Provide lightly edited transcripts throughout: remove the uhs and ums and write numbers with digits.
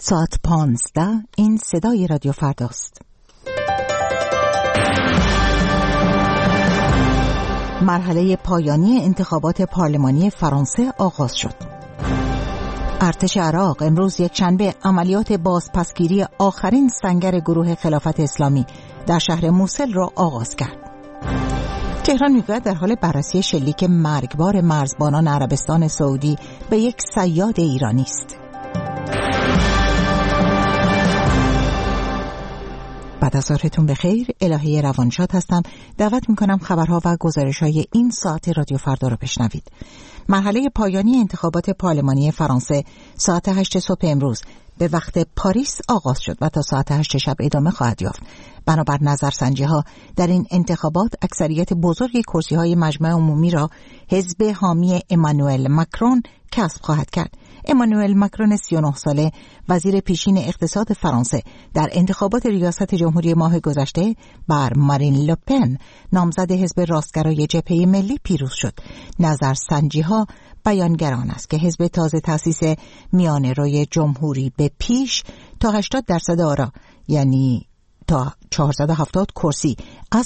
ساعت 15 این صدای رادیو فرداست. مرحله پایانی انتخابات پارلمانی فرانسه آغاز شد. ارتش عراق امروز یکشنبه عملیات بازپسگیری آخرین سنگر گروه خلافت اسلامی در شهر موصل را آغاز کرد. تهران میگوید در حال بررسی شلیک مرگبار مرزبانان عربستان سعودی به یک صیاد ایرانی است. بعد از ظهرتون بخیر، الهه روانشاد هستم. دعوت میکنم خبرها و گزارش‌های این ساعت رادیو فردا رو بشنوید. مرحله پایانی انتخابات پارلمانی فرانسه ساعت 8 صبح امروز به وقت پاریس آغاز شد و تا ساعت 8 شب ادامه خواهد یافت. بنابر نظرسنجی‌ها در این انتخابات اکثریت بزرگ کرسی‌های مجمع عمومی را حزب حامی امانوئل ماکرون کسب خواهد کرد. امانوئل ماکرون 39 ساله وزیر پیشین اقتصاد فرانسه در انتخابات ریاست جمهوری ماه گذشته بر مارین لوپن نامزد حزب راستگرای جبهه ملی پیروز شد. نظرسنجی‌ها بیانگران است که حزب تازه تأسیس میانه روی جمهوری به پیش تا 80% آرا، یعنی تا 470 کرسی از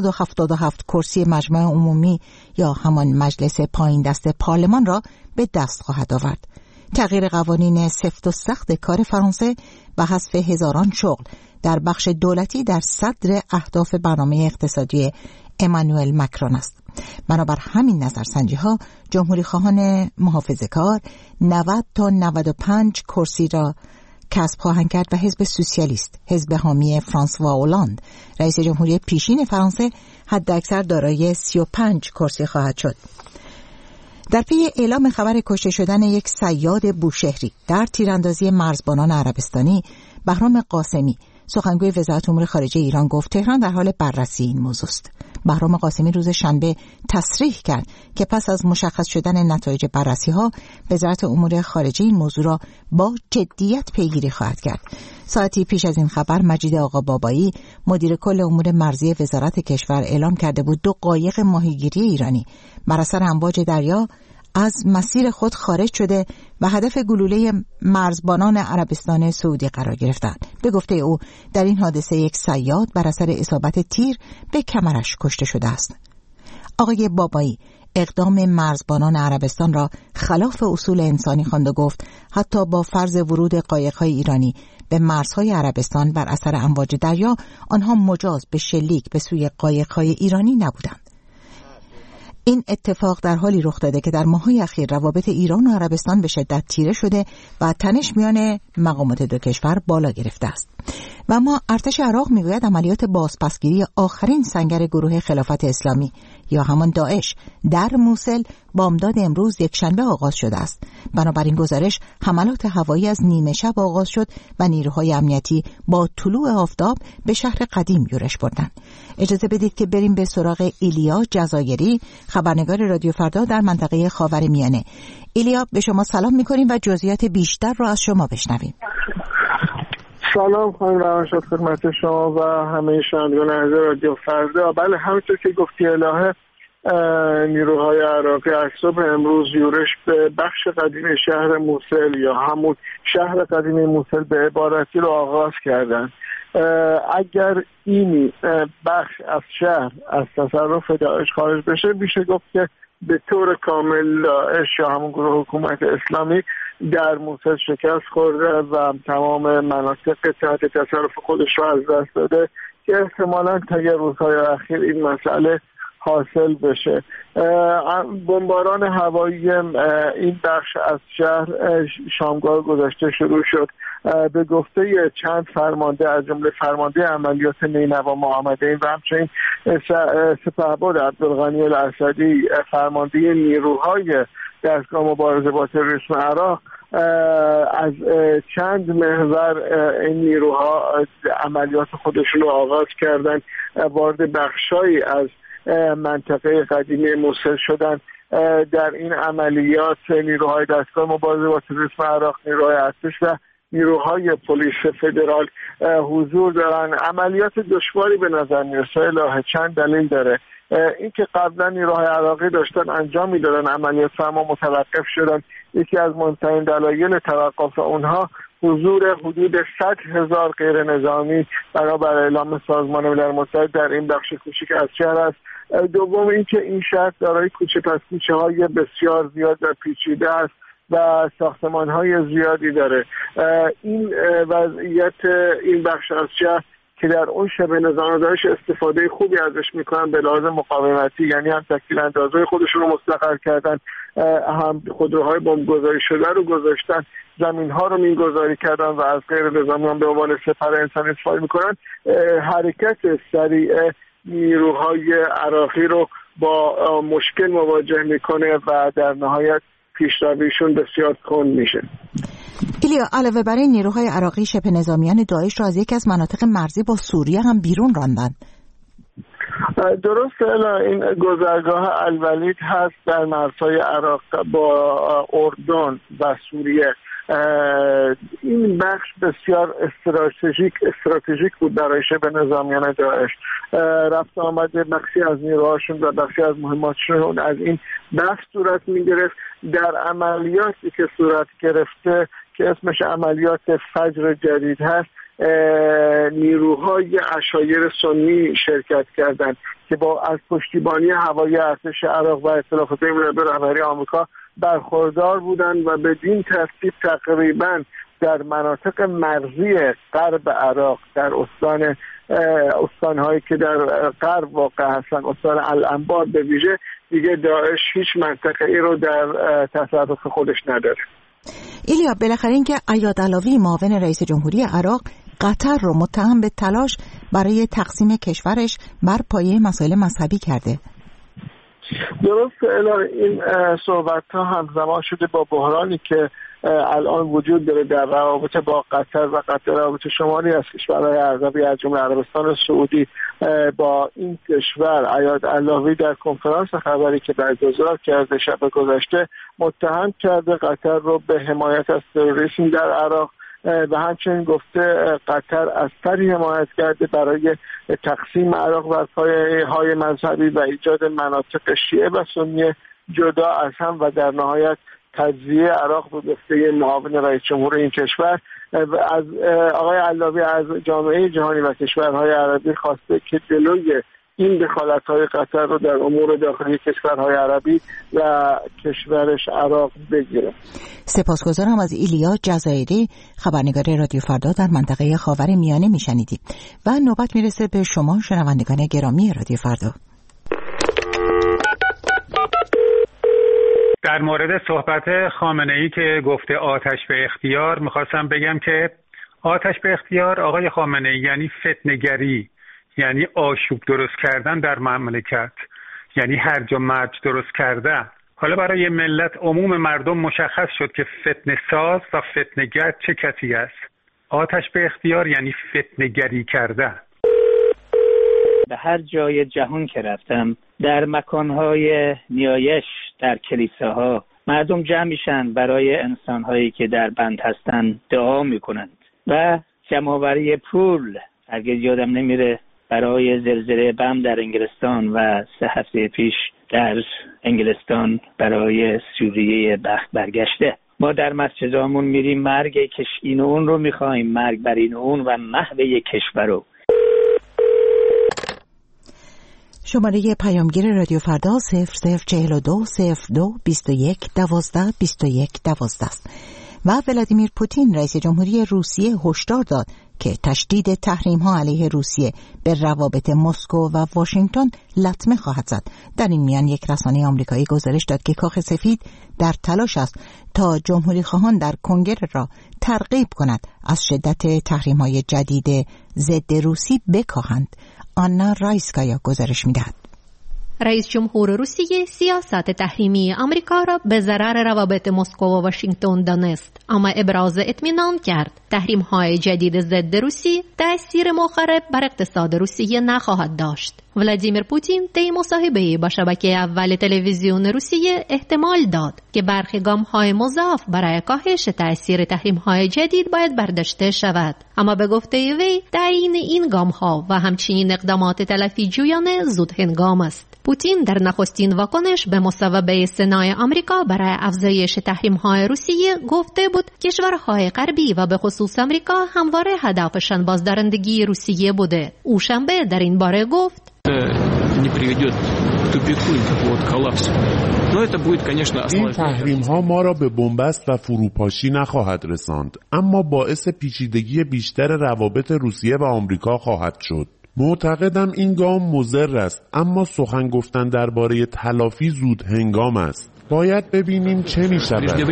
577 کرسی مجمع عمومی یا همان مجلس پایین دست پارلمان را به دست خواهد آورد. تغییر قوانین سفت و سخت کار فرانسه و حذف هزاران شغل در بخش دولتی در صدر اهداف برنامه اقتصادی امانوئل ماکرون است. بنابر همین نظرسنجی‌ها جمهوری خواهان محافظه‌کار 90 تا 95 کرسی را کسب خواهند کرد و حزب سوسیالیست، حزب حامی فرانسوا اولاند، رئیس جمهوری پیشین فرانسه، حداکثر دارای 35 کرسی خواهد شد. در پی اعلام خبر کشته شدن یک صیاد بوشهری در تیراندازی مرزبانان عربستانی، بهرام قاسمی سخنگوی وزارت امور خارجه ایران گفت تهران در حال بررسی این موضوع است. بهرام قاسمی روز شنبه تصریح کرد که پس از مشخص شدن نتایج بررسی‌ها وزارت امور خارجه این موضوع را با جدیت پیگیری خواهد کرد. ساعتی پیش از این خبر مجید آقا بابایی مدیر کل امور مرزی وزارت کشور اعلام کرده بود 2 قایق ماهیگیری ایرانی بر اثر امواج دریا از مسیر خود خارج شده و هدف گلوله مرزبانان عربستان سعودی قرار گرفتند. به گفته او در این حادثه یک صیاد بر اثر اصابت تیر به کمرش کشته شده است. آقای بابایی اقدام مرزبانان عربستان را خلاف اصول انسانی خواند و گفت حتی با فرض ورود قایق‌های ایرانی به مرزهای عربستان بر اثر امواج دریا، آنها مجاز به شلیک به سوی قایق‌های ایرانی نبودند. این اتفاق در حالی رخ داده که در ماه‌های اخیر روابط ایران و عربستان به شدت تیره شده و تنش میان مقامات دو کشور بالا گرفته است. و اما ارتش عراق میگوید عملیات بازپسگیری آخرین سنگر گروه خلافت اسلامی یا همان داعش در موصل بامداد امروز یکشنبه آغاز شده است. بنابراین گزارش حملات هوایی از نیمه شب آغاز شد و نیروهای امنیتی با طلوع آفتاب به شهر قدیم یورش بردند. اجازه بدید که بریم به سراغ ایلیا جزایری، خبرنگار رادیو فردا در منطقه خاورمیانه. ایلیا، به شما سلام می‌کنیم و جزئیات بیشتر را از شما بشنویم. سلام خانم روانشاد خدمت شما و همه شنوندگان عزیز رادیو فردا. بله، همونطور که گفتی الهه، نیروهای عراقی از صبح امروز یورش به بخش قدیمی شهر موصل یا همون شهر قدیمی موصل به عبارتی رو آغاز کردن. اگر این بخش از شهر از تصرف داعش خارج بشه، میشه گفت که به طور کامل داعش یا همون گروه حکومت اسلامی در موصل شکست خورده و تمام مناطق تحت تصرف خودش رو از دست داده که احتمالاً تا یه روزهای اخیر این مسئله حاصل بشه. بمباران هوایی این بخش از شهر شامگاه گذشته شروع شد. به گفته چند فرمانده از جمله فرمانده عملیات نینوا محمدی و همچنین سپهبد عبدالغنی الاسدی فرمانده نیروهای دستگاه مبارزه با تروریسم عراق، از چند محور این نیروها عملیات خودشون رو آغاز کردن، وارد بخشایی از منطقه قدیمی موصل شدن. در این عملیات نیروهای دستگاه مبارزه با تروریسم عراق، نیروهای ارتش و نیروهای پلیس فدرال حضور دارن. عملیات دشواری به نظر میرسه. الهه چند دلیل داره. این که قبلا نیروهای عراقی داشتن انجام میدادن عملیات، اما متوقف شدن. یکی از مهمترین دلایل توقف اونها حضور حدود 100,000 غیر نظامی بنابر اعلام سازمان ملل متحد در این بخش کوچیک از شهر است. دوم اینکه این شهر دارای کوچه پس کوچه های بسیار زیاد و پیچیده است و ساختمان های زیادی داره. این وضعیت این بخش از شهر که در اون شبه نظام دارش استفاده خوبی ازش میکنن به لحاظ مقاومتی، یعنی هم تکیل اندازهای خودشون رو مستقر کردن، هم خودروهای بمبگذاری شده رو گذاشتن، زمین ها رو میگذاری کردن و از غیر نظامیان به عنوان سپر انسانی استفاده میکنن. حرکت سریع نیروهای عراقی رو با مشکل مواجه میکنه و در نهایت پیشرویشون بسیار کند میشه. ایلیا، علاوه بر این نیروهای عراقی شبه نظامیان داعش را از یکی از مناطق مرزی با سوریه هم بیرون راندند. درسته، این گذرگاه الولید هست در مرزهای عراق با اردن و سوریه. این بخش بسیار استراتژیک بود برای شبه نظامیان داعش. رفت آمد بخشی از نیروهاشون و بخشی از مهماتشون از این بخش صورت میگرفت. در عملیاتی که صورت گرفته که اسمش عملیات فجر جدید هست، نیروهای عشایر سنی شرکت کردند که با از پشتیبانی هوایی ارتش عراق و ائتلاف بین به رهبری آمریکا برخوردار بودند و بدین ترتیب تقریبا در مناطق مرزی غرب عراق در استانهایی که در غرب واقع هستن، استان الانبار به ویژه، دیگه داعش هیچ منطقه ای رو در تصرف خودش نداره. ایلیا، بالاخره اینکه ایاد علاوی معاون رئیس جمهوری عراق قطر رو متهم به تلاش برای تقسیم کشورش بر پایه مسائل مذهبی کرده. درست، این صحبت ها همزمان شده با بحرانی که الان وجود داره در روابط با قطر و قطر روابط شمالی از کشورهای عربی از جمله عربستان سعودی با این کشور. ایاد علاوی در کنفرانس خبری که برگزار کرده شب گذشته متهم کرده قطر رو به حمایت از تروریسم در عراق و همچنین گفته قطر از طریق حمایت کرده برای تقسیم عراق بر پایه‌های مذهبی و ایجاد مناطق شیعه و سنی جدا از هم و در نهایت تجزیه عراق به گفته معاون رئیس جمهور این کشور. از آقای علاوی از جامعه جهانی و کشورهای عربی خواسته که جلوی این دخالت‌های قطر رو در امور داخلی کشورهای عربی و کشورش عراق بگیره. سپاسگزارم. از ایلیا جزایری، خبرنگار رادیو فردا در منطقه خاورمیانه میشنیدیم و نوبت میرسه به شما شنوندگان گرامی رادیو فردا. در مورد صحبت خامنه‌ای که گفته آتش به اختیار، میخواستم بگم که آتش به اختیار آقای خامنه‌ای یعنی فتنه‌گری، یعنی آشوب درست کردن در مملکت، یعنی هرج و مرج درست کردن. حالا برای ملت عموم مردم مشخص شد که فتنه ساز و فتنه‌گر چه کسی است. آتش به اختیار یعنی فتنه‌گری کردن. به هر جای جهان که رفتم، در مکانهای نیایش، در کلیساها مردم جمع میشن برای انسانهایی که در بند هستن دعا میکنند و جمع‌آوری پول. هرگز یادم نمیره برای زلزله بم در انگلستان و 3 هفته پیش در انگلستان برای سوریه بخت برگشته. ما در مسجدامون میریم مرگ این و اون رو میخوایم، مرگ بر این و اون و محو کشور رو. شماره پیامگیر رادیو فردا 0042 02 21 12 21 12 است و ولادیمیر پوتین رئیس جمهوری روسیه هشدار داد که تشدید تحریم‌ها علیه روسیه به روابط مسکو و واشنگتن لطمه خواهد زد. در این میان یک رسانه آمریکایی گزارش داد که کاخ سفید در تلاش است تا جمهوری خواهان در کنگره را ترغیب کند از شدت تحریم‌های جدید ضد روسی بکاهند. آنا رایسکایا گزارش می‌دهد. رئیس جمهور روسیه سیاست تحریمی آمریکا را به ضرر روابط مسکو و واشنگتن دانست، اما ابراز اطمینان کرد تحریم‌های جدید ضد روسی تأثیر مخرب بر اقتصاد روسیه نخواهد داشت. ولادیمیر پوتین طی مصاحبه‌ای با شبکه اول تلویزیون روسیه احتمال داد که برخی گام‌های مضاعف برای کاهش تأثیر تحریم‌های جدید باید برداشته شود، اما به گفته وی تعیین این گام‌ها و همچنین اقدامات تلافی جویانه زود هنگام است. پوتین در نخستین واکنش به مصوبه سنای آمریکا برای افزایش تحریم‌های روسیه گفته بود کشورهای غربی و به خصوص آمریکا همواره هدفشان بازدارندگی روسیه بوده. او شنبه در این باره گفت این تحریم ها ما را به بنبست و فروپاشی نخواهد رساند، اما باعث پیچیدگی بیشتر روابط روسیه و آمریکا خواهد شد. معتقدم این گام مضر است، اما سخن گفتن درباره تلافی زود هنگام است. باید ببینیم چه می شود.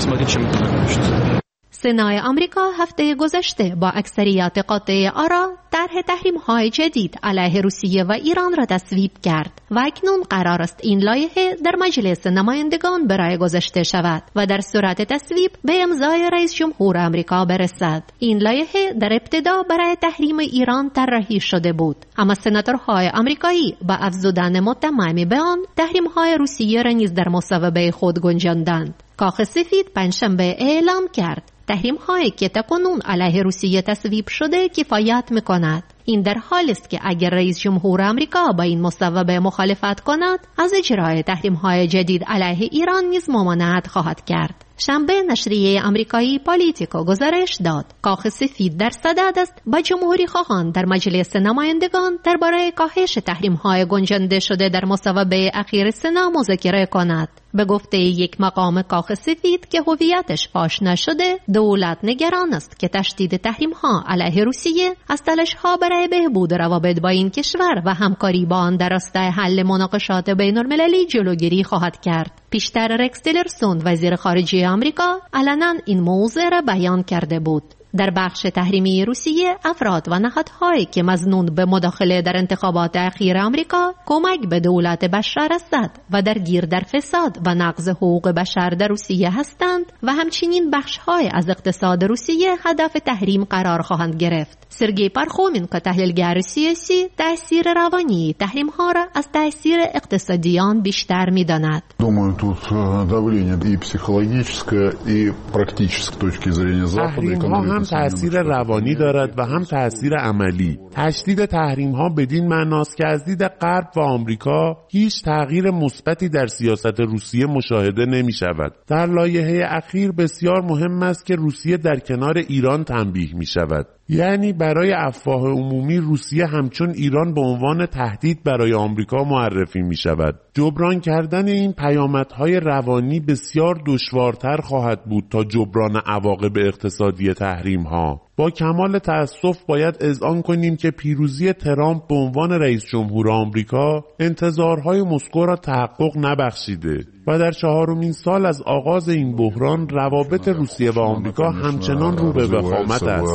سنای آمریکا هفته گذشته با اکثریت قاطع آرا طرح تحریم‌های جدید علیه روسیه و ایران را تصویب کرد و اکنون قرار است این لایحه در مجلس نمایندگان برای گذاشته شود و در صورت تصویب به امضای رئیس جمهور آمریکا برسد. این لایحه در ابتدا برای تحریم ایران طراحی شده بود، اما سناتورهای آمریکایی با افزودن متمم به آن تحریم‌های روسیه را نیز در مصوبه خود گنجاندند. کاخ سفید پنجشنبه اعلام کرد تحریم‌هایی که تاکنون علیه روسیه تصویب شده کفایت می‌کند. این در حالی است که اگر رئیس جمهور آمریکا با این مصوبه مخالفت کند، از اجرای تحریم‌های جدید علیه ایران نیز ممانعت خواهد کرد. شنبه نشریه آمریکایی پالیتیکو گزارش داد کاخ سفید در صدد است با جمهوری خواهان در مجلس نمایندگان درباره کاهش تحریم‌های گنجانده شده در مصوبه اخیر سنا مذاکره کند. به گفته یک مقام کاخ سفید که هویتش فاش نشده، دولت نگران است که تشدید تحریم‌ها علیه روسیه از تلاش‌ها برای بهبود روابط با این کشور و همکاری با آن در راستای حل مناقشات بین‌المللی جلوگیری خواهد کرد. پیشتر رکس تیلرسون وزیر خارجه آمریکا علنا این موضوع را بیان کرده بود. در بخش تحریمی روسیه افراد و نهادهایی که مظنون به مداخله در انتخابات اخیر آمریکا، کمک به دولت بشار اسد و درگیر در فساد و نقض حقوق بشر در روسیه هستند و همچنین بخش‌های از اقتصاد روسیه هدف تحریم قرار خواهند گرفت. سرگئی پارخومنکو تحلیلگر سیاسی تأثیر روانی تحریم‌ها را از تأثیر اقتصادی آن بیشتر می‌داند. Думаю, тут давление и психологическое, и практической точки зрения Запада. هم تأثیر روانی دارد و هم تأثیر عملی. تشدید تحریم‌ها بدین معناست که از دید غرب و آمریکا هیچ تغییر مثبتی در سیاست روسیه مشاهده نمی‌شود. در لایحه اخیر بسیار مهم است که روسیه در کنار ایران تنبیه می‌شود. یعنی برای افواه عمومی روسیه همچون ایران به عنوان تهدید برای آمریکا معرفی می شود. جبران کردن این پیامدهای روانی بسیار دشوارتر خواهد بود تا جبران عواقب اقتصادی تحریم ها. با کمال تأسف باید اذعان کنیم که پیروزی ترامپ به عنوان رئیس جمهور آمریکا انتظارهای مسکو را تحقق نبخشیده و در 4مین سال از آغاز این بحران روابط روسیه و آمریکا همچنان رو به وخامت است.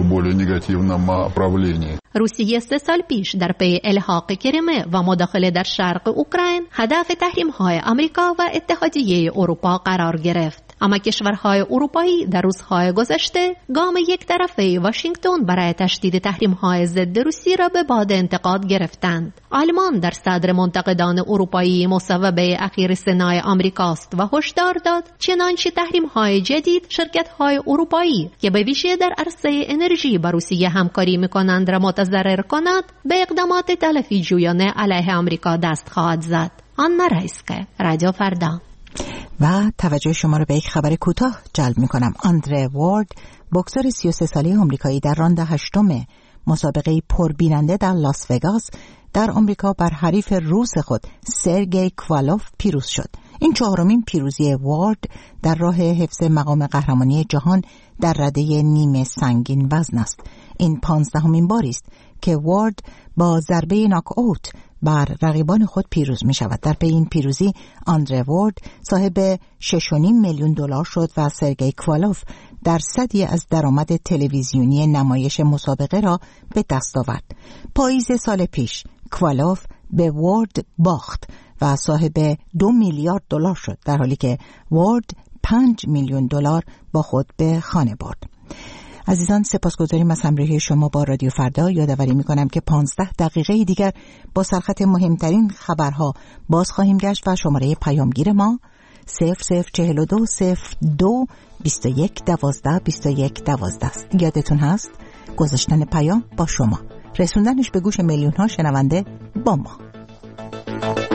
روسیه 3 سال پیش در پی الحاق کریمه و مداخله در شرق اوکراین هدف تحریم‌های آمریکا و اتحادیه اروپا قرار گرفت. اما کشورهای اروپایی در روزهای گذشته گام یک طرفه واشنگتن برای تشدید تحریم‌های ضد روسیه را به باد انتقاد گرفتند. آلمان در صدر منتقدان اروپایی مصوبه اخیر سنای آمریکاست و هشدار داد چنانچه تحریم‌های جدید شرکت‌های اروپایی که به ویژه در عرصه انرژی با روسیه همکاری می‌کنند را متضرر کند، به اقدامات تلافی جویانه علیه آمریکا دست خواهد زد. آنا رایسکه، رادیو فردا. و توجه شما را به یک خبر کوتاه جلب می‌کنم. آندره وارد، بوکسور 33 ساله آمریکایی در راند 8 مسابقه پربیننده در لاس وگاس در آمریکا بر حریف روس خود سرگئی کوالوف پیروز شد. این 4مین پیروزی وارد در راه حفظ مقام قهرمانی جهان در رده نیمه سنگین وزن است. این 15مین باری است که وارد با ضربه ناک اوت بر رقیبان خود پیروز می شود. در پی این پیروزی آندره وارد صاحب $6.5 میلیون شد و سرگئی کوالوف درصدی از درآمد تلویزیونی نمایش مسابقه را به دست آورد. پاییز سال پیش کوالوف به وارد باخت و صاحب $2 میلیارد شد، در حالی که وارد $5 میلیون با خود به خانه برد. عزیزان، سپاسگزاریم از همراهی شما با رادیو فردا. یادآوری می‌کنم که 15 دقیقه دیگر با سرخط مهمترین خبرها باز خواهیم گشت و شماره پیامگیر ما 0042 02 21 12 21 12 است. یادتون هست گذاشتن پیام با شما، رسوندنش به گوش میلیون‌ها شنونده با ما.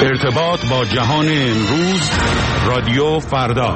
ارتباط با جهان امروز، رادیو فردا.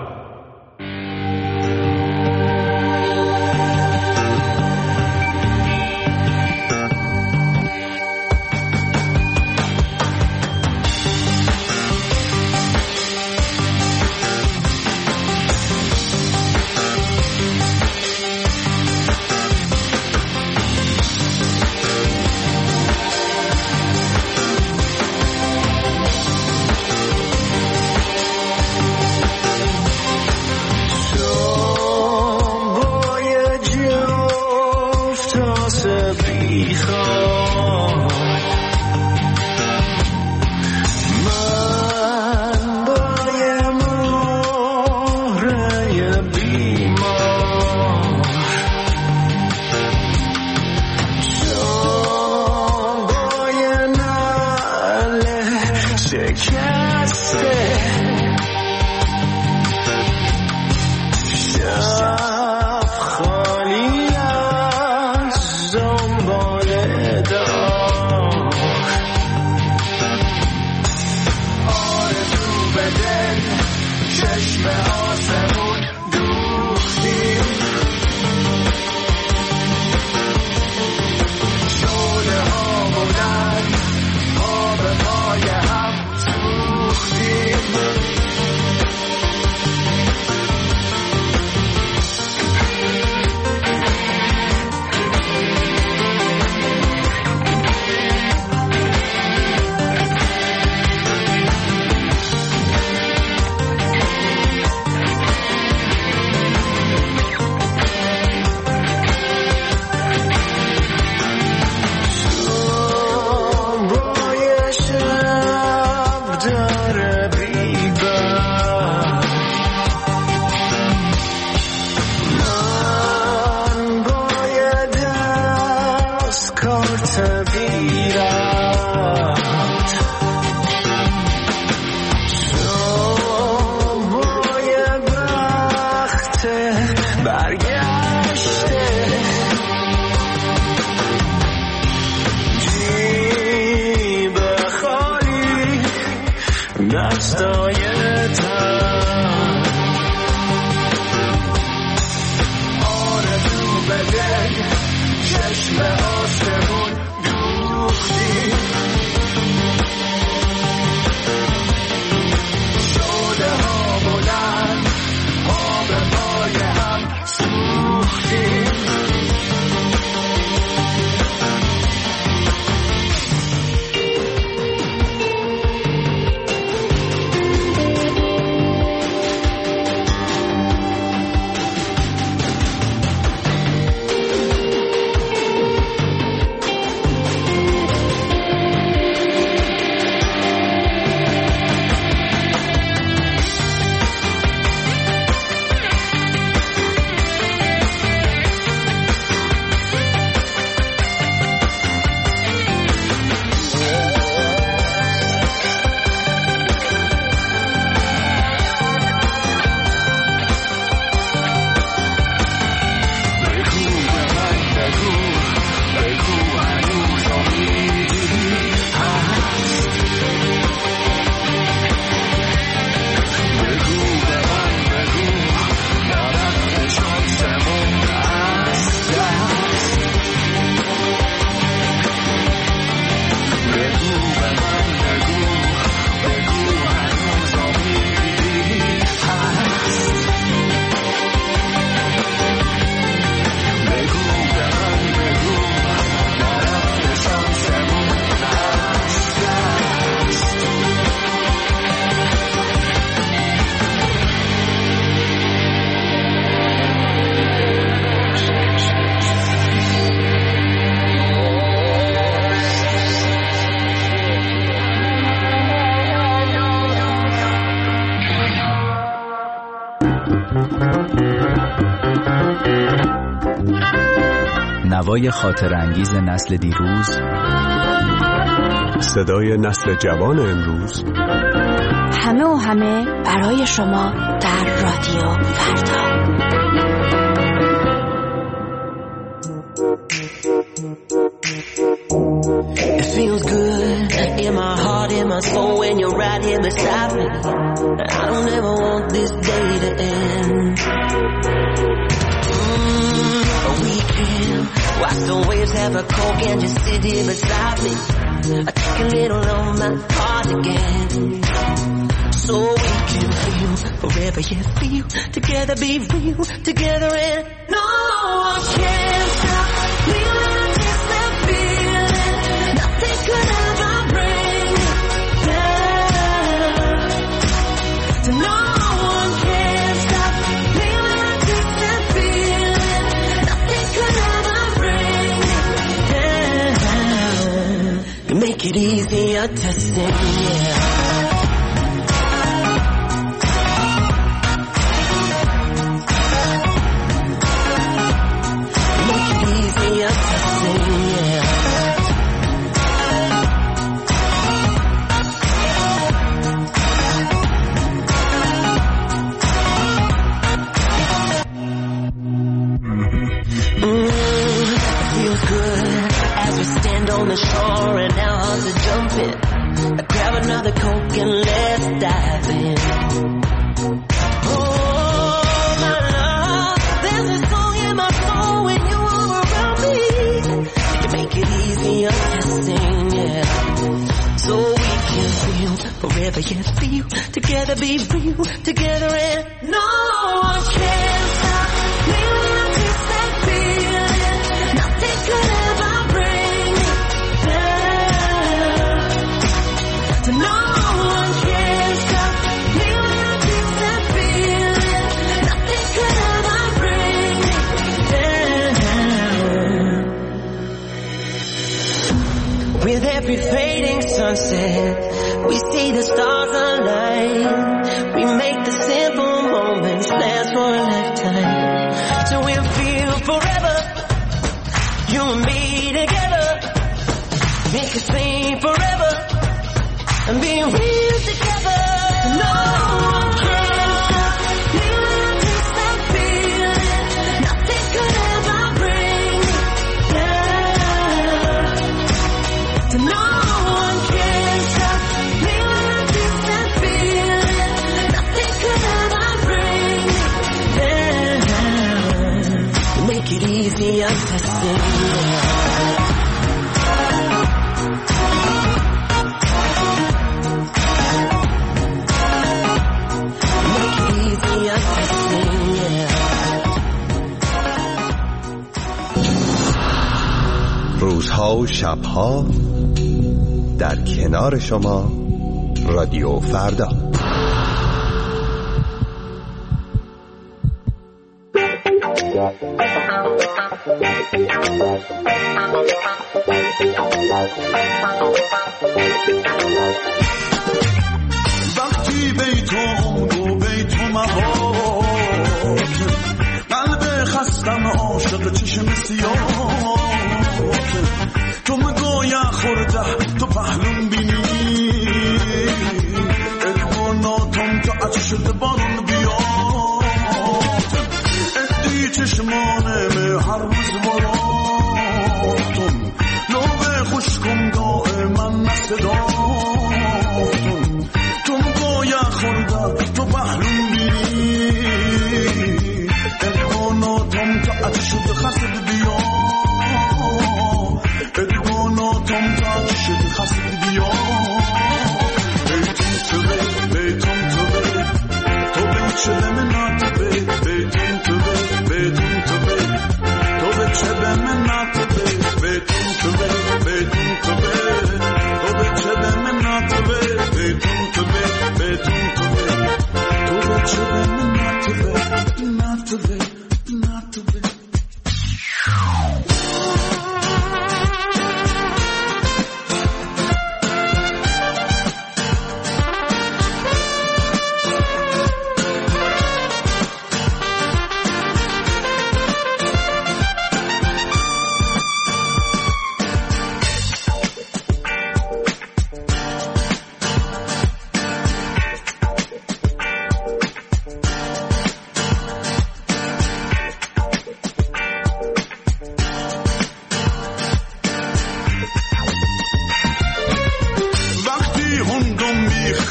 نوای خاطرانگیز نسل دیروز، صدای نسل جوان امروز، همه و همه برای شما در رادیو فردا. It feels good in my heart. heart and my soul when you're right here beside me. I don't ever want this day to end. We can watch the waves, have a coke and just sit here beside me. I take a little on my heart again, so we can feel forever, yeah, feel together, be real together, and no one can stop feeling this feeling. Nothing could ever bring me down. So no one can stop feeling this feeling. Nothing could ever bring me down. You make it easier to sing, yeah. On the shore and our hearts are jumping. Grab another Coke and let's dive in. Oh, my love, there's a song in my soul when you are around me. You can make it easier to sing, yeah. So we can feel forever, yeah, feel together, be real together, and no one can stop feeling this feeling. Nothing could ever bring me down. So no one can stop feeling this feeling. Nothing could ever bring me down. With every fading sunset, we see the stars align. We make the simple moments last for a lifetime. So we'll feel forever, you and me together. Make us sing forever and be real together. No one can stop feeling this feeling. Nothing could ever bring me down. So no one can stop feeling this feeling. Nothing could ever bring me down. Make it easier to sing. روزها و شبها در کنار شما رادیو فردا. وقتی بیتون و بیتون مهار قلب خستم عاشق چشم سیاه تو مگویا خورده تو پهلون بینی الگوناتم تا اچه شده بارون بیاد ادی چشمانم هر روز مراتم لوبه خوشکم دائما نصداتم تو مگویا خورده تو پهلون بینی الگوناتم تا اچه شده خسته بیاد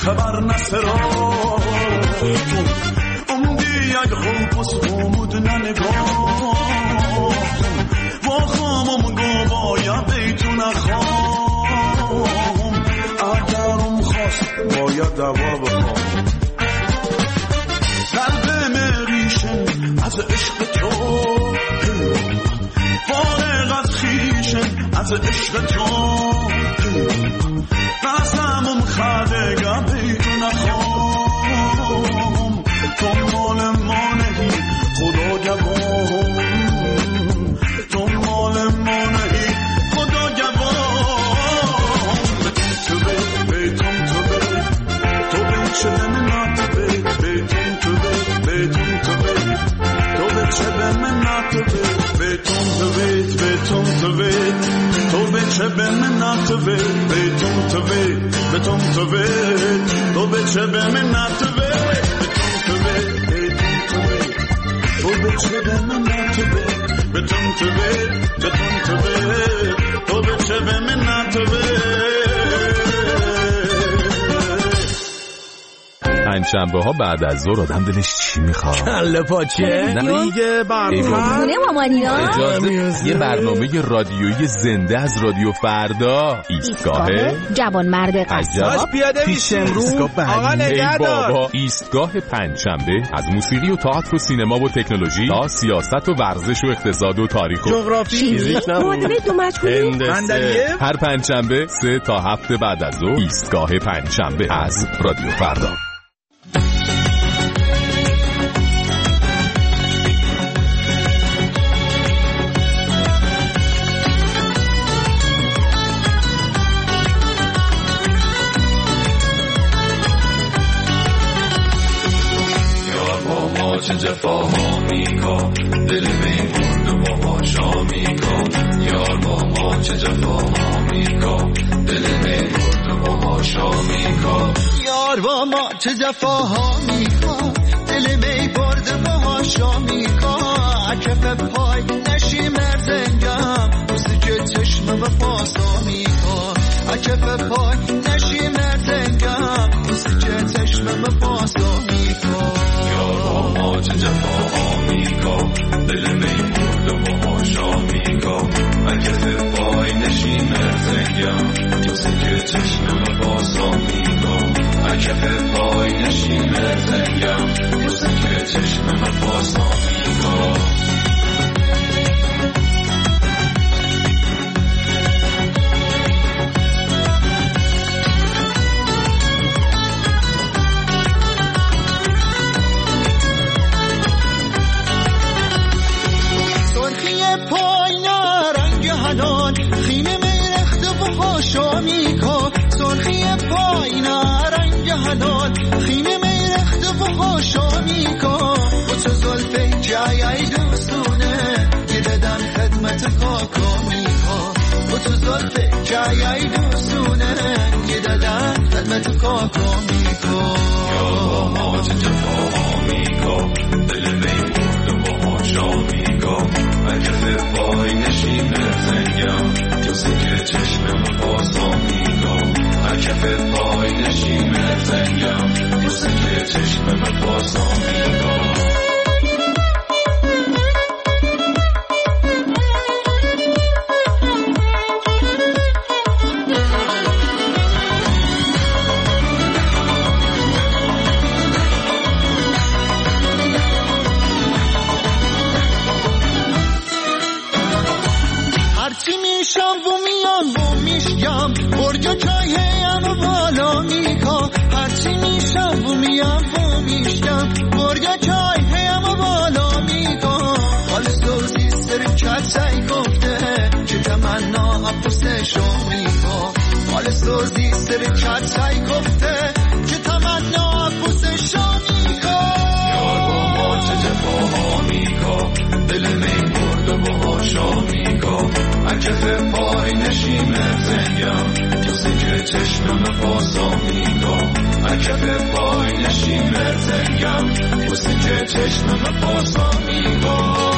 خبر نسرا دیگ خوبس خومود ننگاه با خامم گوایا بیتون خام اگرم خواست باید دوا بخوام قلب مریشن از عشق تو فارغ از خیشن از عشق تو قسمم خدگه بیتون خام تو مال ما نهی خدا جوان تو مال ما نهی خدا جوان تو بیتون تو چه من نات بیتون تو چه من نات بیتون تو چه من نات بیتون تو چه من نات پنجشنبه ها بعد از ظهر آدم دلش چی میخواد؟ کله پاچه؟ نه دیگه برنامه یه برنامه رادیویی زنده از رادیو فردا. ایستگاه جوانمرد قصاب پیش امروز آقا نگهدار. ایستگاه پنجشنبه از موسیقی و تئاتر و سینما و تکنولوژی تا سیاست و ورزش و اقتصاد و تاریخ و جغرافی مدرد و مجهولی هر پنجشنبه 3 تا 7 بعد از ظهر. ایستگاه پنجشنبه از رادیو فردا. چه جفاها میکن دل میموند و باهاشا میکن یار با ما چه جفاها میکن دل میموند و باهاشا میکن یار با ما چه جفاها میکن دل میبرد و باهاشا میکن کف پای نشی مرزنگم موسیقی چشم و پاسا میکن کف پای نشی مرزنگم موسیقی چشم و پاسا میکن چه جفاها میکن دل میمورد و باهاشا میکن اگه پای نشی مرزنگم تو سکه چشم و باسا میکن اگه پای نشی مرزنگم تو سکه چشم و باسا میکن سرخی پای نارنج حلال خیمه میرخت و هاشا میکن با تو زلفه جایی دوستونه یه ددم خدمت کاکا میکن با تو زلفه جایی دوستونه یه ددم خدمت کاکا میکن یا ما چه جفاها میکن دل میمورد و باهاشا میکن اگه پای نشی مرزنگم تو سکه چشم و باسا میکن کف پای نشی مرزنگم تو سکه چشم و باسا میکن هرچی میشم و میان و میشگم برگا چای هم بالا میکن هرچی میشم و میان و میشگم برگا چای هم بالا میکن حال سوزی سر کچای گفته که تمنا پوسشو میکن حال سوزی سر کچای گفته که تمنا پوسشو میکن یار با ما چه جفاها میکن دل میمورد و باهاشا میکن اگه پای نشی مرزنگم تو سکه چشم و باسا میکن اگه پای نشی مرزنگم تو سکه چشم و باسا میکن